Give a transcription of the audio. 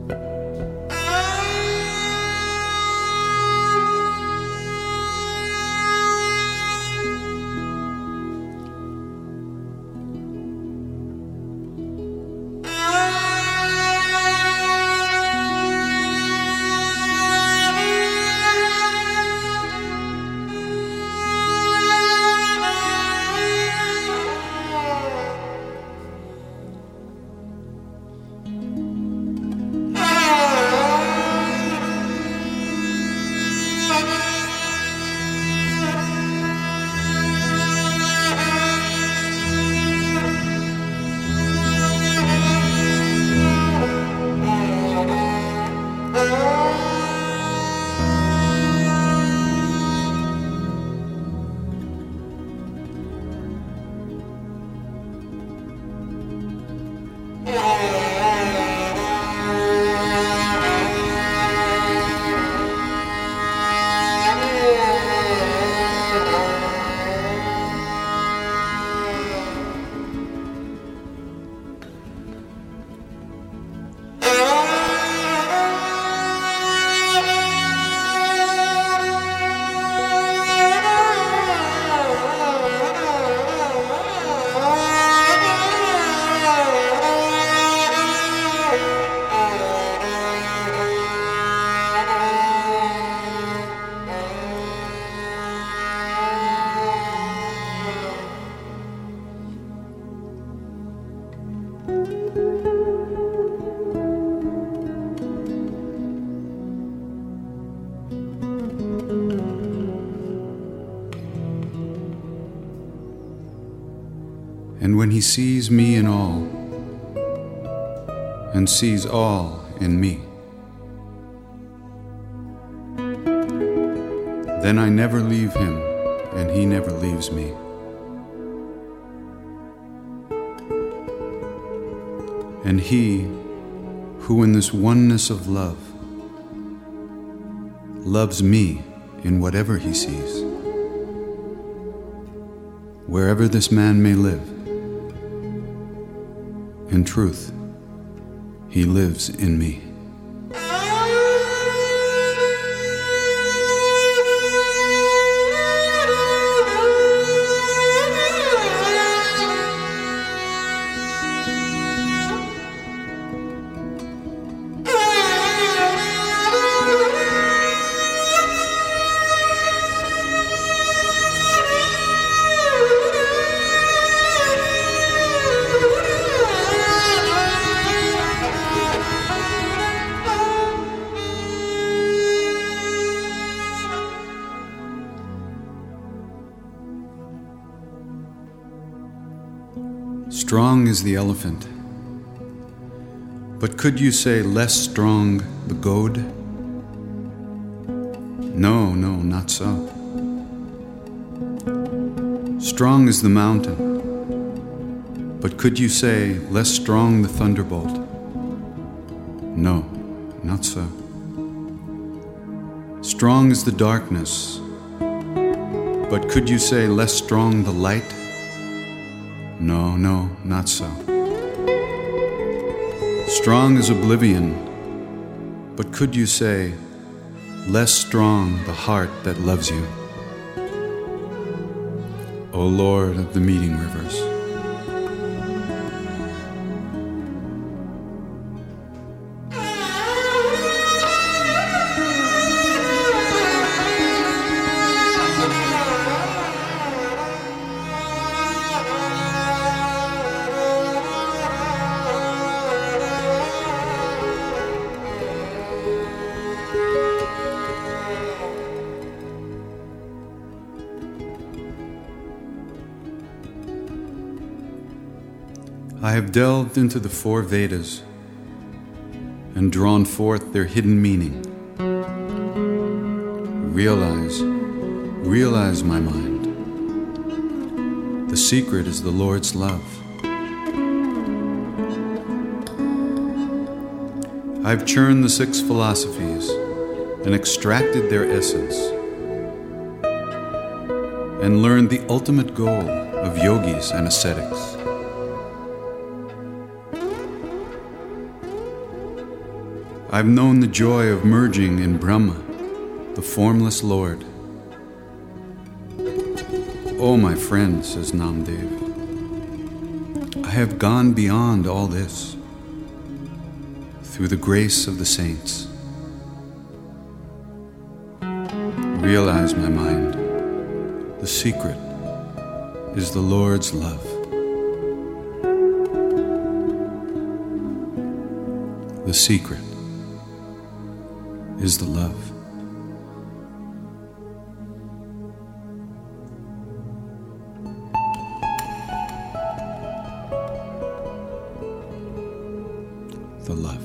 And when he sees me in all, and sees all in me, then I never leave him, and he never leaves me. And he, who in this oneness of love, loves me in whatever he sees, wherever this man may live, in truth, he lives in me. Strong is the elephant, but could you say less strong the goad? No, not so. Strong is the mountain, but could you say less strong the thunderbolt? No, not so. Strong is the darkness, but could you say less strong the light? No, not so. Strong is oblivion, but could you say, less strong the heart that loves you? O Lord of the meeting rivers. I have delved into the four Vedas and drawn forth their hidden meaning. Realize, my mind. The secret is the Lord's love. I've churned the 6 philosophies and extracted their essence and learned the ultimate goal of yogis and ascetics. I've known the joy of merging in Brahma, the formless Lord. Oh, my friend, says Namdev, I have gone beyond all this through the grace of the saints. Realize, my mind, the secret is the Lord's love. The secret is the love. The love.